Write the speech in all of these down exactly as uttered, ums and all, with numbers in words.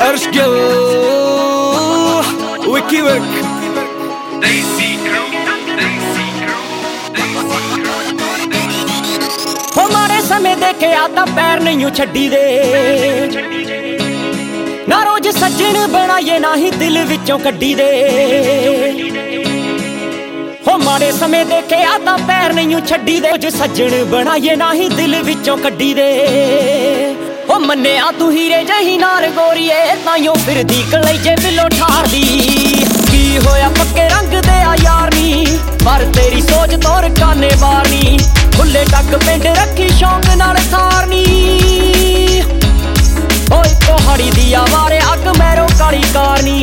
Ershgil Wiki Wick Desi Crew, Desi Crew, Desi Crew, हो मारे समय देखे आता पैर नहीं छड्डी दे ना रोज सज्जन बनाइए ना ही दिल विचों कड्डी दे हो मारे समय देखे आता पैर नहीं छड्डी दे रोज सज्जन बनाइए ना ही दिल विचों कड्डी दे हो मन्निया तू हीरे जही नार गोरीए ताइयों फिरदी कलैजे बिलो ठारदी की होया पक्के रंग दे आ यार नी पर तेरी सोच तोर काने बारनी खुले टक पिंड रखी शौक नाल सारनी ओए कोहड़ी दिया वारे अग मैरो काली कारनी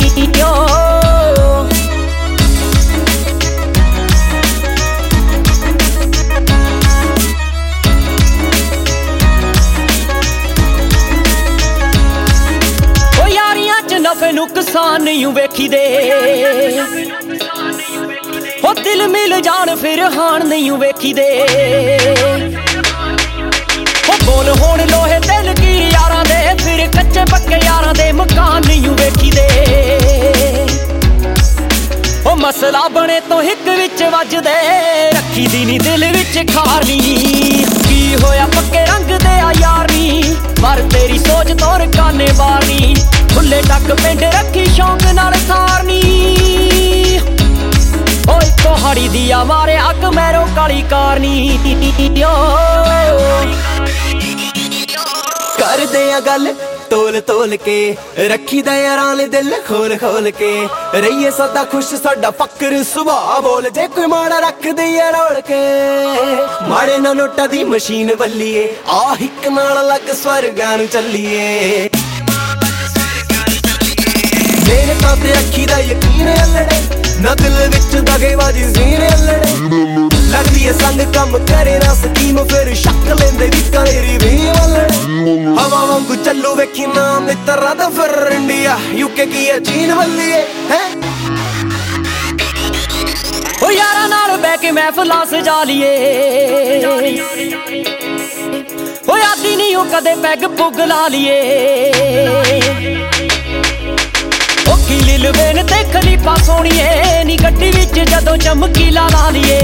ओ यारियां च नफे नुकसान नहीं वेखी दे हो दिल मिल जान फिर हान नहीं वेखी दे हो बोल होण लोहे दिल की यारां दे फिर कच्चे पक्के यारां दे मकान नहीं वेखी दे हो मसला बने तो हिक विच वजदे रखी दी नी दिल विच खारनी की होया पक्के रंग दे आ यारनी पर तेरी सोच तोर काने बारनी खुले टक पिंड रखी शौक नाल सारनी ओए कोहड़ी दिया मारे अग मैरो काली कारनी कर दे गल तोल तोल के रखी दा यारां ले दिल खोल खोल के रहिए सदा खुश साडा फकर सुभाव बोल जे कोई माड़ा रख दे रोल के माड़े ना नोटा दी मशीन बल्लीए आ हिक नाल लग स्वर्गां नूं चलीए मेरे ताते अखी दा यकीन अल्लड़े ना दिल विच दगेबाजी सीने अल्लड़े लगदी है संग कम करे ना स्कीम फिर शक लेंदे वी करेरी वी अल्लड़े हवा वांगू चलू वेखी नाम मित्रा दा फिर इंडिया यूके की है चीन वल्लीए हैं ओ यारा नाल बैठ के महफिलां सजा लिए ओ आदी नहीं ओ कदे पैग पुग ला लिए ओ कीली लवेन ते खलीफा सोणीए नी गड्डी विच जदों चमकीला ला लिए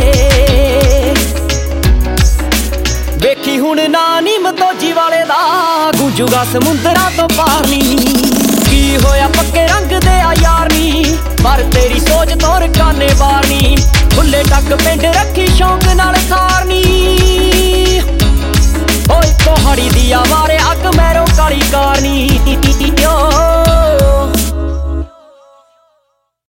वेखी हुण ना नी मतोजी वाले दा गूंजूगा समुंदरां तो पारनी की होया पक्के रंग दे आ यारनी पर तेरी सोच तोर काने बारनी खुले टक पिंड रखी शौक नाल सारनी ओए कोहड़ी दिया मारे अग मैरो काली कार